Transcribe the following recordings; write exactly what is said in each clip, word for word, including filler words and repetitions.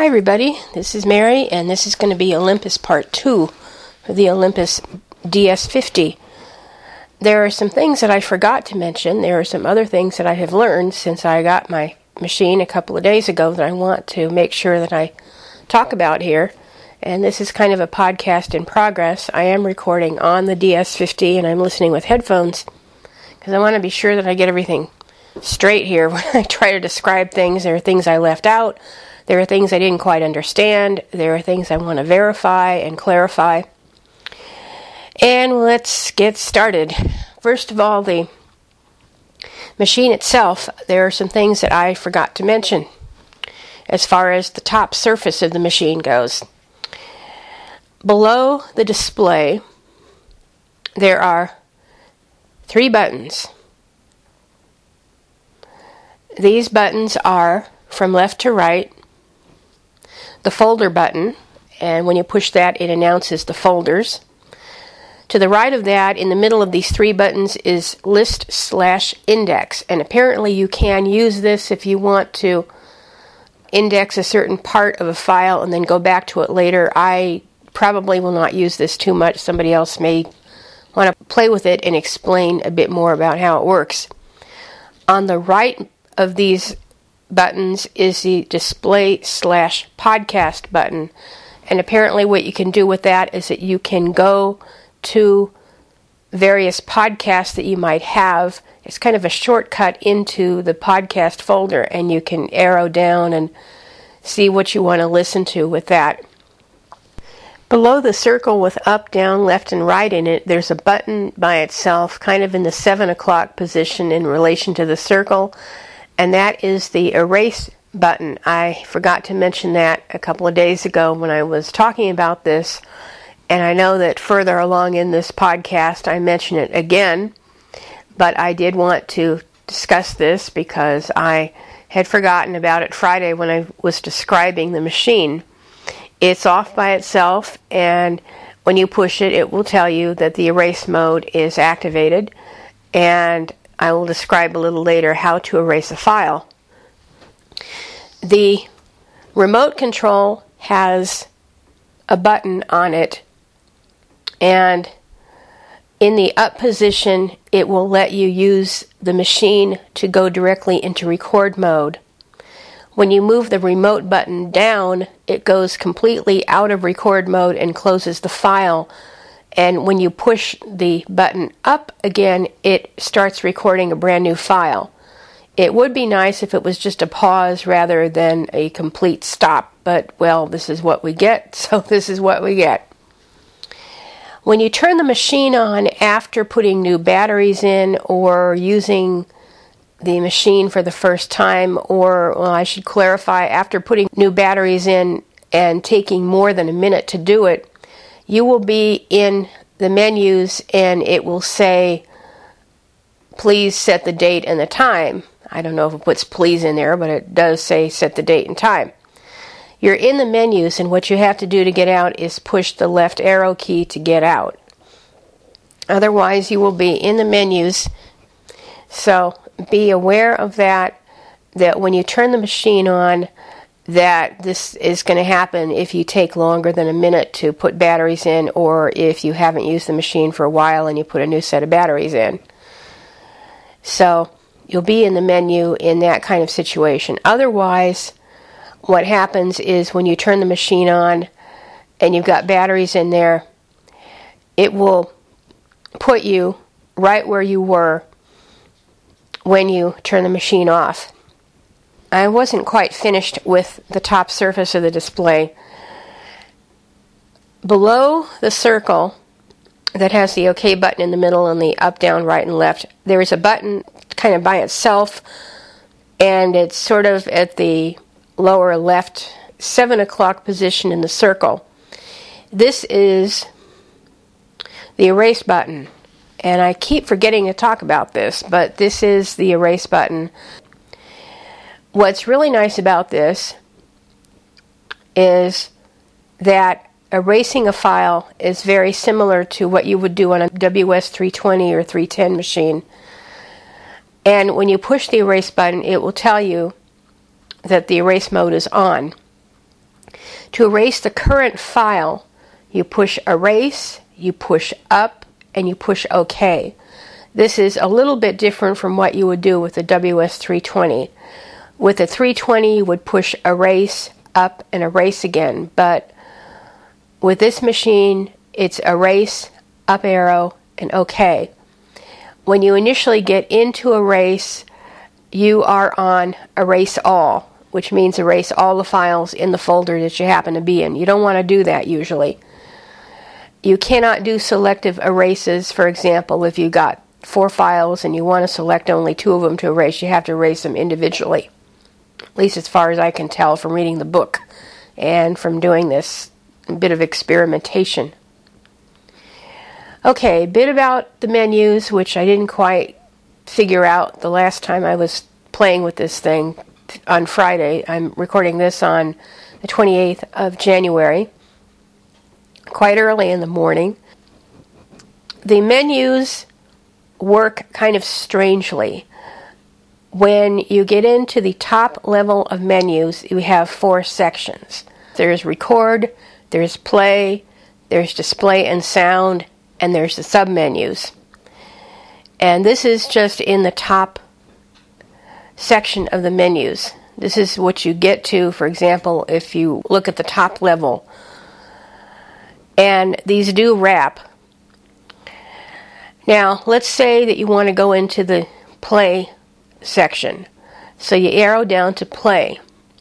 Hi everybody, this is Mary, and this is going to be Olympus Part two for the Olympus D S fifty. There are some things that I forgot to mention. There are some other things that I have learned since I got my machine a couple of days ago that I want to make sure that I talk about here. And this is kind of a podcast in progress. I am recording on the D S fifty, and I'm listening with headphones because I want to be sure that I get everything straight here when I try to describe things. There are things I left out. There are things I didn't quite understand. There are things I want to verify and clarify. And let's get started. First of all, the machine itself, there are some things that I forgot to mention as far as the top surface of the machine goes. Below the display, there are three buttons. These buttons are from left to right. The folder button, and when you push that, it announces the folders. To the right of that, in the middle of these three buttons, is list slash index, and apparently you can use this if you want to index a certain part of a file and then go back to it later. I probably will not use this too much. Somebody else may want to play with it and explain a bit more about how it works. On the right of these buttons is the display slash podcast button, and apparently what you can do with that is that you can go to various podcasts that you might have. It's kind of a shortcut into the podcast folder, and you can arrow down and see what you want to listen to with that. Below the circle with up, down, left, and right in it, there's a button by itself, kind of in the seven o'clock position in relation to the circle, and that is the erase button. I forgot to mention that a couple of days ago when I was talking about this, and I know that further along in this podcast I mention it again, but I did want to discuss this because I had forgotten about it Friday when I was describing the machine. It's off by itself, and when you push it, it will tell you that the erase mode is activated, and I will describe a little later how to erase a file. The remote control has a button on it, and in the up position, it will let you use the machine to go directly into record mode. When you move the remote button down, it goes completely out of record mode and closes the file. And when you push the button up again, it starts recording a brand new file. It would be nice if it was just a pause rather than a complete stop, but, well, this is what we get, so this is what we get. When you turn the machine on after putting new batteries in or using the machine for the first time, or, well, I should clarify, after putting new batteries in and taking more than a minute to do it, you will be in the menus and it will say, please set the date and the time. I don't know if it puts please in there, but it does say set the date and time. You're in the menus, and what you have to do to get out is push the left arrow key to get out. Otherwise, you will be in the menus. So be aware of that, that when you turn the machine on, that this is going to happen if you take longer than a minute to put batteries in, or if you haven't used the machine for a while and you put a new set of batteries in. So you'll be in the menu in that kind of situation. Otherwise, what happens is when you turn the machine on and you've got batteries in there, it will put you right where you were when you turn the machine off. I wasn't quite finished with the top surface of the display. Below the circle that has the OK button in the middle and the up, down, right, and left, there is a button kind of by itself, and it's sort of at the lower left seven o'clock position in the circle. This is the erase button, and I keep forgetting to talk about this, but this is the erase button. What's really nice about this is that erasing a file is very similar to what you would do on a W S three twenty or three ten machine. And when you push the erase button, it will tell you that the erase mode is on. To erase the current file, you push Erase, you push Up, and you push OK. This is a little bit different from what you would do with the W S three twenty. With the three twenty, you would push Erase, Up, and Erase again, but with this machine, it's Erase, Up arrow, and OK. When you initially get into Erase, you are on Erase All, which means erase all the files in the folder that you happen to be in. You don't want to do that usually. You cannot do selective erases. For example, if you got four files and you want to select only two of them to erase, you have to erase them individually. At least as far as I can tell from reading the book and from doing this bit of experimentation. Okay, a bit about the menus, which I didn't quite figure out the last time I was playing with this thing on Friday. I'm recording this on the twenty-eighth of January, quite early in the morning. The menus work kind of strangely. When you get into the top level of menus, you have four sections. There's Record, there's Play, there's Display and Sound, and there's the submenus. And this is just in the top section of the menus. This is what you get to, for example, if you look at the top level. And these do wrap. Now, let's say that you want to go into the Play section. So you arrow down to Play.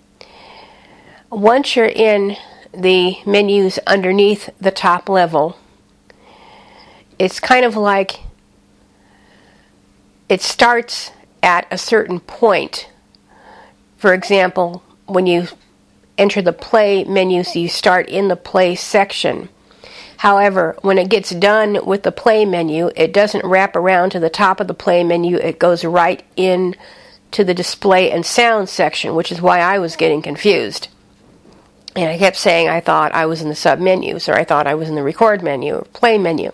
Once you're in the menus underneath the top level, it's kind of like it starts at a certain point. For example, when you enter the Play menu, so you start in the Play section. However, when it gets done with the Play menu, it doesn't wrap around to the top of the Play menu. It goes right in to the Display and Sound section, which is why I was getting confused. And I kept saying I thought I was in the sub-menus, or I thought I was in the Record menu, or Play menu.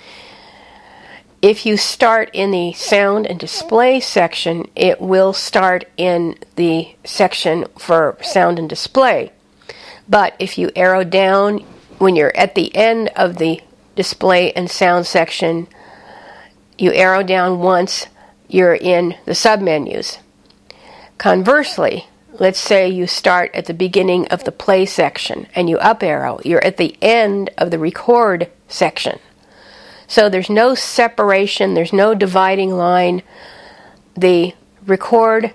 If you start in the Sound and Display section, it will start in the section for Sound and Display. But if you arrow down when you're at the end of the Display and Sound section, you arrow down once, you're in the submenus. Conversely, let's say you start at the beginning of the Play section and you up arrow, you're at the end of the Record section. So there's no separation, there's no dividing line. The Record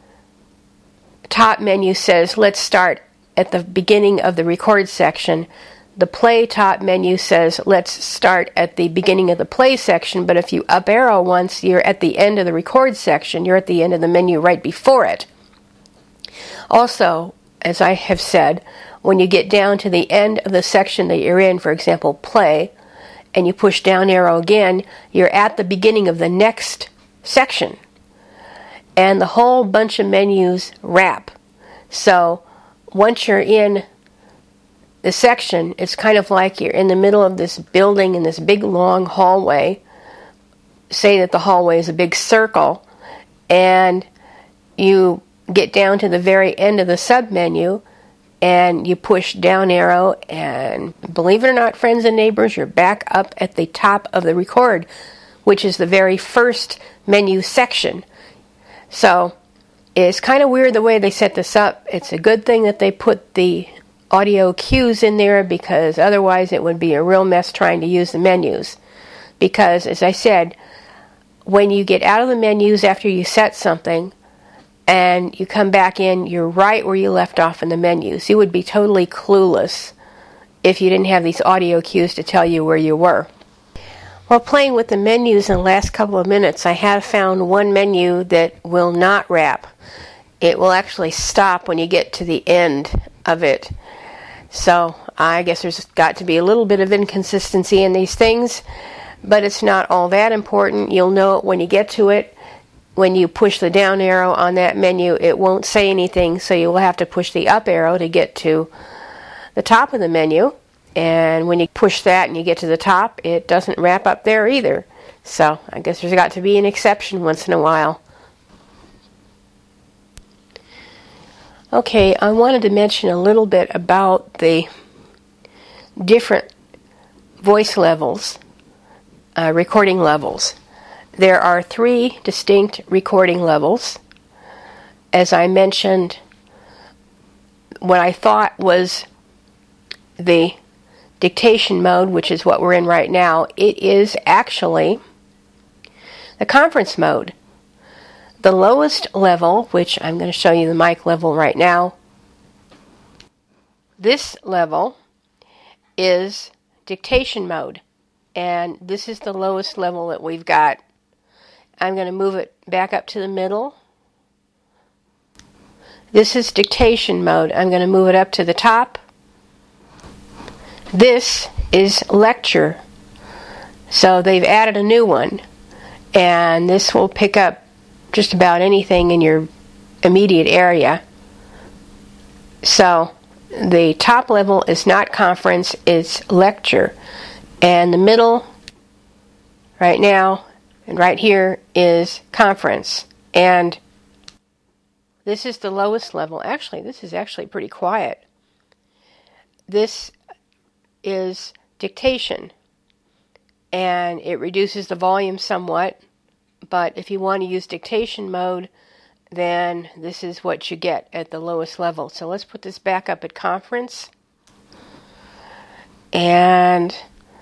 top menu says, let's start at the beginning of the Record section. The Play top menu says, let's start at the beginning of the Play section, but if you up arrow once, you're at the end of the Record section. You're at the end of the menu right before it. Also, as I have said, when you get down to the end of the section that you're in, for example, Play, and you push down arrow again, you're at the beginning of the next section. And the whole bunch of menus wrap. So once you're in the section, it's kind of like you're in the middle of this building in this big long hallway. Say that the hallway is a big circle, and you get down to the very end of the submenu, and you push down arrow, and believe it or not, friends and neighbors, you're back up at the top of the Record, which is the very first menu section. So it's kind of weird the way they set this up. It's a good thing that they put the audio cues in there, because otherwise it would be a real mess trying to use the menus. Because, as I said, when you get out of the menus after you set something, and you come back in, you're right where you left off in the menus. You would be totally clueless if you didn't have these audio cues to tell you where you were. While playing with the menus in the last couple of minutes, I have found one menu that will not wrap. It will actually stop when you get to the end of it. So I guess there's got to be a little bit of inconsistency in these things, but it's not all that important. You'll know it when you get to it. When you push the down arrow on that menu, it won't say anything, so you will have to push the up arrow to get to the top of the menu. And when you push that and you get to the top, it doesn't wrap up there either. So I guess there's got to be an exception once in a while. Okay, I wanted to mention a little bit about the different voice levels, uh, recording levels. There are three distinct recording levels. As I mentioned, what I thought was the dictation mode, which is what we're in right now, it is actually the conference mode. The lowest level, which I'm going to show you the mic level right now, this level is dictation mode, and this is the lowest level that we've got. I'm going to move it back up to the middle. This is dictation mode. I'm going to move it up to the top. This is lecture. So they've added a new one, and this will pick up just about anything in your immediate area. So the top level is not conference, it's lecture. And the middle, right now, and right here, is conference. And this is the lowest level. Actually, this is actually pretty quiet. This is dictation, and it reduces the volume somewhat. But if you want to use dictation mode, then this is what you get at the lowest level. So let's put this back up at conference. And,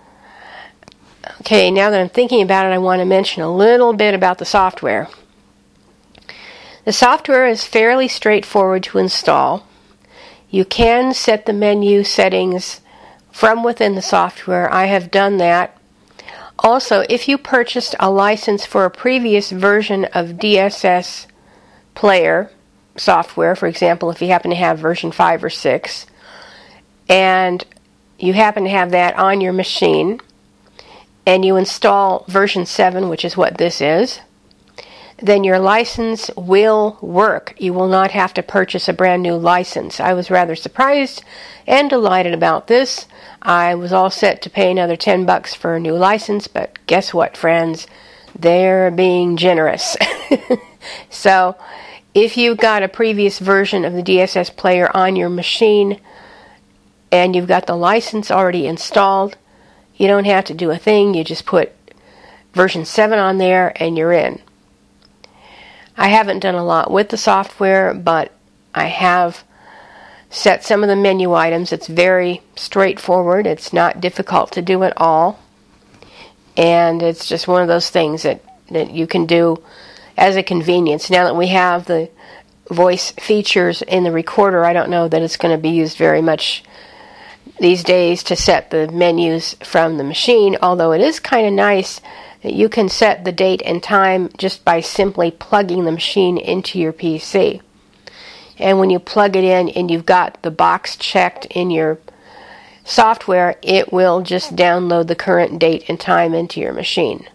okay, now that I'm thinking about it, I want to mention a little bit about the software. The software is fairly straightforward to install. You can set the menu settings from within the software. I have done that. Also, if you purchased a license for a previous version of D S S player software, for example, if you happen to have version five or six, and you happen to have that on your machine, and you install version seven, which is what this is, then your license will work. You will not have to purchase a brand new license. I was rather surprised and delighted about this. I was all set to pay another ten bucks for a new license, but guess what, friends? They're being generous. So, if you've got a previous version of the D S S player on your machine and you've got the license already installed, you don't have to do a thing. You just put version seven on there and you're in. I haven't done a lot with the software, but I have set some of the menu items. It's very straightforward. It's not difficult to do at all. And it's just one of those things that, that you can do as a convenience. Now that we have the voice features in the recorder, I don't know that it's going to be used very much these days to set the menus from the machine, although it is kind of nice that you can set the date and time just by simply plugging the machine into your P C. And when you plug it in and you've got the box checked in your software, it will just download the current date and time into your machine.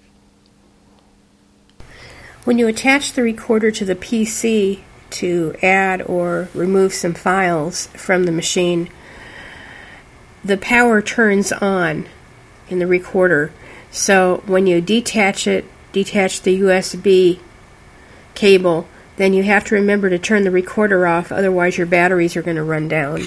When you attach the recorder to the P C to add or remove some files from the machine, the power turns on in the recorder. So when you detach it, detach the U S B cable, then you have to remember to turn the recorder off, otherwise your batteries are going to run down.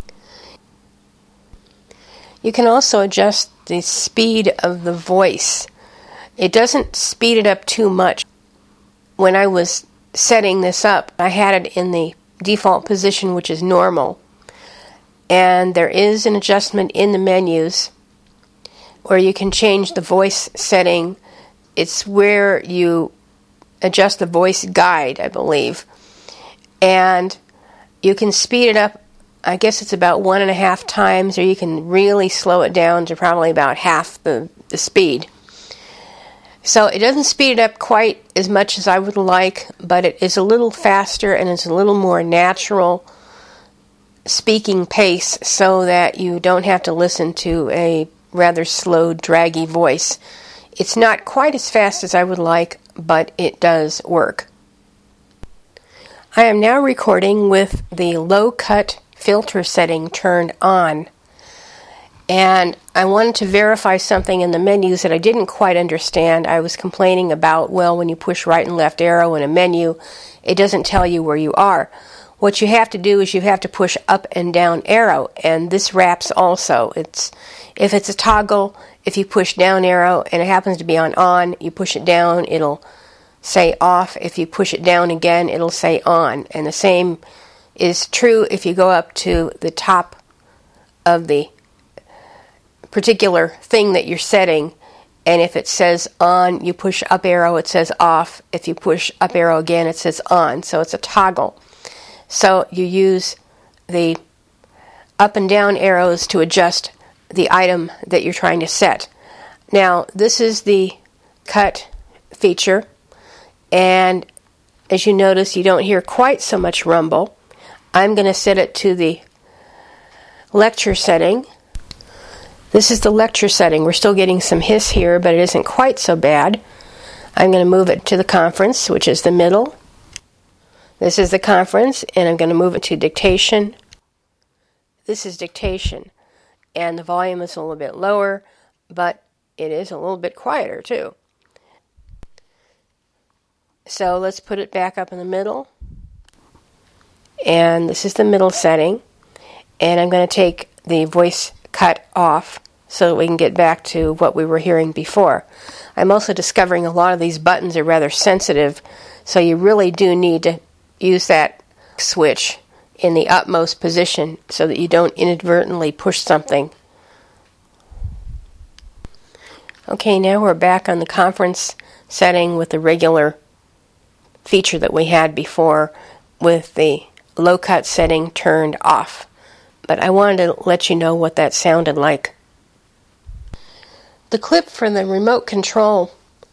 You can also adjust the speed of the voice. It doesn't speed it up too much. When I was setting this up, I had it in the default position, which is normal. And there is an adjustment in the menus where you can change the voice setting. It's where you adjust the voice guide, I believe. And you can speed it up, I guess it's about one and a half times, or you can really slow it down to probably about half the, the speed. So it doesn't speed it up quite as much as I would like, but it is a little faster and it's a little more natural speaking pace so that you don't have to listen to a rather slow, draggy voice. It's not quite as fast as I would like, but it does work. I am now recording with the low-cut filter setting turned on. And I wanted to verify something in the menus that I didn't quite understand. I was complaining about, well, when you push right and left arrow in a menu, it doesn't tell you where you are. what you have to do is you have to push up and down arrow, and this wraps also. It's if it's a toggle, if you push down arrow and it happens to be on on, you push it down, it'll say off. If you push it down again, it'll say on. And the same is true if you go up to the top of the particular thing that you're setting, and if it says on, you push up arrow, it says off. If you push up arrow again, it says on. So it's a toggle. So you use the up and down arrows to adjust the item that you're trying to set. Now, this is the cut feature, and as you notice, you don't hear quite so much rumble. I'm going to set it to the lecture setting. This is the lecture setting. We're still getting some hiss here, but it isn't quite so bad. I'm going to move it to the conference, which is the middle. This is the conference, and I'm going to move it to dictation. This is dictation, and the volume is a little bit lower, but it is a little bit quieter too. So let's put it back up in the middle. And this is the middle setting. And I'm going to take the voice cut off so that we can get back to what we were hearing before. I'm also discovering a lot of these buttons are rather sensitive, so you really do need to use that switch in the utmost position so that you don't inadvertently push something. Okay, now we're back on the conference setting with the regular feature that we had before with the low cut setting turned off. But I wanted to let you know what that sounded like. The clip for the remote control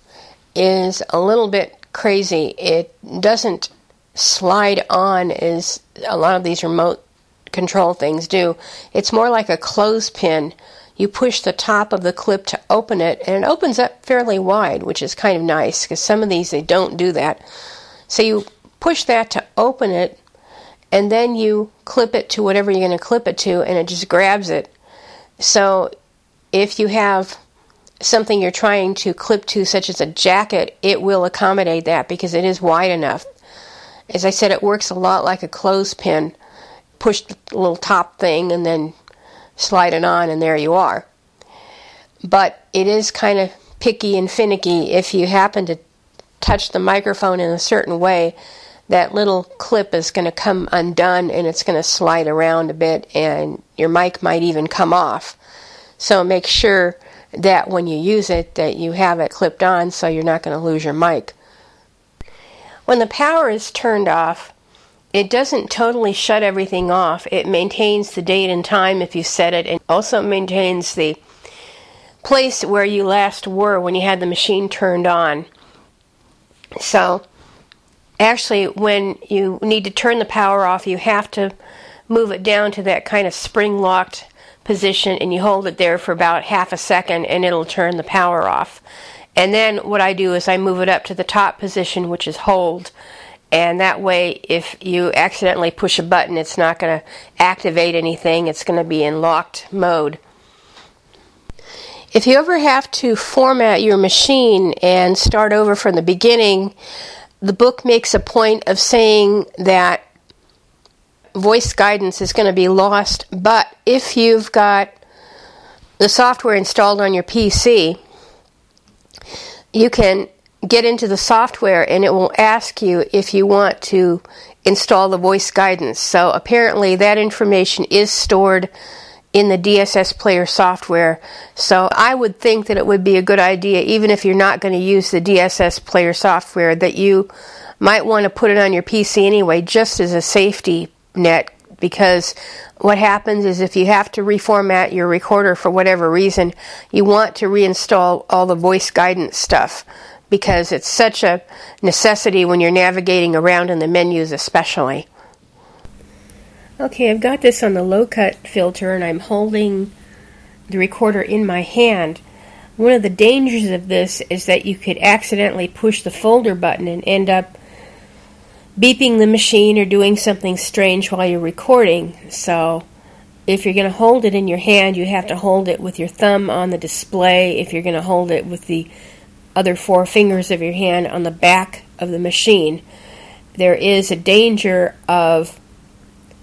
is a little bit crazy. It doesn't slide on as a lot of these remote control things do. It's more like a clothespin. You push the top of the clip to open it, and it opens up fairly wide, which is kind of nice, because some of these, they don't do that. So you push that to open it, and then you clip it to whatever you're going to clip it to, and it just grabs it. So if you have something you're trying to clip to, such as a jacket, it will accommodate that because it is wide enough. As I said, it works a lot like a clothespin. Push the little top thing and then slide it on, and there you are. But it is kind of picky and finicky. If you happen to touch the microphone in a certain way, that little clip is going to come undone and it's going to slide around a bit, and your mic might even come off. So make sure that when you use it that you have it clipped on so you're not going to lose your mic. When the power is turned off, it doesn't totally shut everything off. It maintains the date and time if you set it, and also maintains the place where you last were when you had the machine turned on. So actually, when you need to turn the power off, you have to move it down to that kind of spring-locked position, and you hold it there for about half a second, and it'll turn the power off. And then what I do is I move it up to the top position, which is hold, and that way if you accidentally push a button, it's not going to activate anything. It's going to be in locked mode. If you ever have to format your machine and start over from the beginning, the book makes a point of saying that voice guidance is going to be lost, but if you've got the software installed on your P C, you can get into the software and it will ask you if you want to install the voice guidance. So apparently that information is stored in the D S S Player software. So I would think that it would be a good idea, even if you're not going to use the D S S Player software, that you might want to put it on your P C anyway, just as a safety net, because what happens is if you have to reformat your recorder for whatever reason, you want to reinstall all the voice guidance stuff, because it's such a necessity when you're navigating around in the menus especially. Okay, I've got this on the low cut filter and I'm holding the recorder in my hand. One of the dangers of this is that you could accidentally push the folder button and end up beeping the machine or doing something strange while you're recording. So if you're going to hold it in your hand, you have to hold it with your thumb on the display. If you're going to hold it with the other four fingers of your hand on the back of the machine. There is a danger of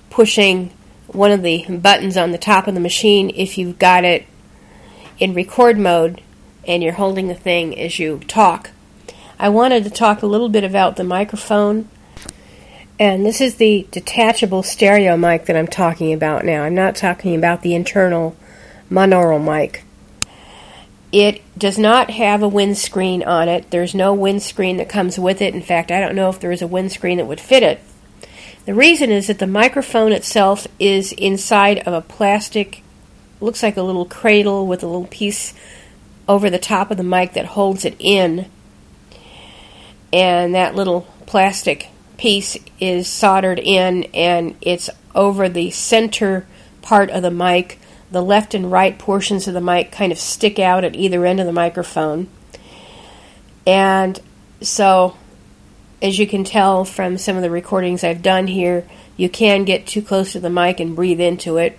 pushing one of the buttons on the top of the machine if you've got it in record mode and you're holding the thing as you talk. I wanted to talk a little bit about the microphone, and this is the detachable stereo mic that I'm talking about now. I'm not talking about the internal monaural mic. It does not have a windscreen on it. There's no windscreen that comes with it. In fact, I don't know if there is a windscreen that would fit it. The reason is that the microphone itself is inside of a plastic, looks like a little cradle with a little piece over the top of the mic that holds it in. And that little plastic piece is soldered in, and it's over the center part of the mic. The left and right portions of the mic kind of stick out at either end of the microphone. And so, as you can tell from some of the recordings I've done here, you can get too close to the mic and breathe into it.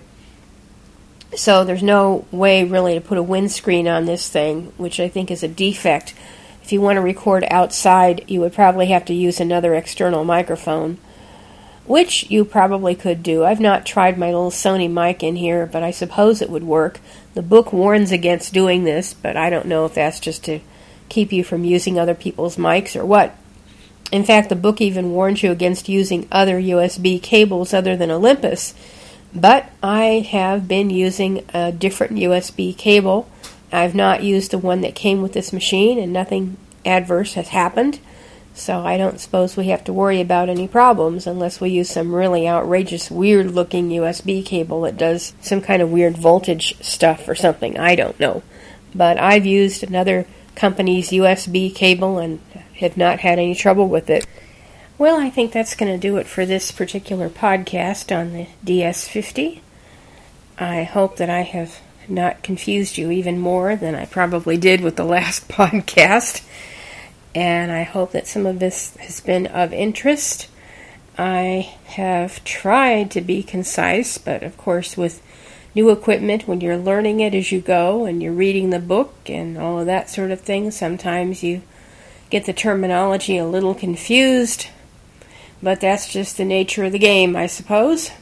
So there's no way really to put a windscreen on this thing, which I think is a defect. If you want to record outside, you would probably have to use another external microphone, which you probably could do. I've not tried my little Sony mic in here, but I suppose it would work. The book warns against doing this, but I don't know if that's just to keep you from using other people's mics or what. In fact, the book even warns you against using other U S B cables other than Olympus. But I have been using a different U S B cable. I've not used the one that came with this machine, and nothing adverse has happened. So I don't suppose we have to worry about any problems unless we use some really outrageous, weird-looking U S B cable that does some kind of weird voltage stuff or something. I don't know. But I've used another company's U S B cable and have not had any trouble with it. Well, I think that's going to do it for this particular podcast on the D S fifty. I hope that I have not confused you even more than I probably did with the last podcast. And I hope that some of this has been of interest. I have tried to be concise, but of course with new equipment, when you're learning it as you go and you're reading the book and all of that sort of thing, sometimes you get the terminology a little confused. But that's just the nature of the game, I suppose.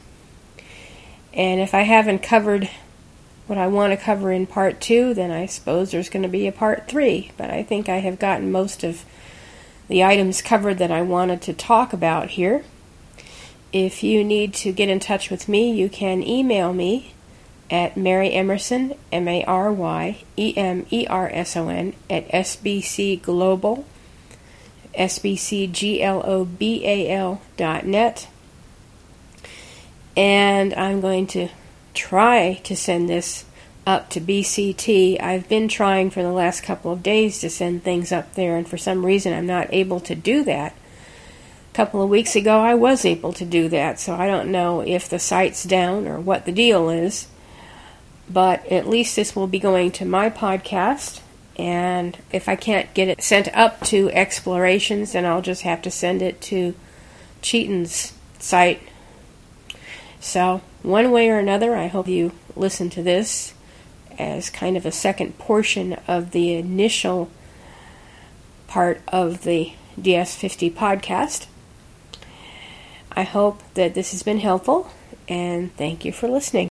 And if I haven't covered what I want to cover in part two, then I suppose there's going to be a part three. But I think I have gotten most of the items covered that I wanted to talk about here. If you need to get in touch with me, you can email me at Mary Emerson, M A R Y E M E R S O N, at S B C Global, S B C G L O B A L dot net. And I'm going to try to send this up to B C T. I've been trying for the last couple of days to send things up there, and for some reason I'm not able to do that. A couple of weeks ago I was able to do that, so I don't know if the site's down or what the deal is. But at least this will be going to my podcast, and if I can't get it sent up to Explorations, then I'll just have to send it to Cheaton's site. So, one way or another, I hope you listen to this as kind of a second portion of the initial part of the D S fifty podcast. I hope that this has been helpful, and thank you for listening.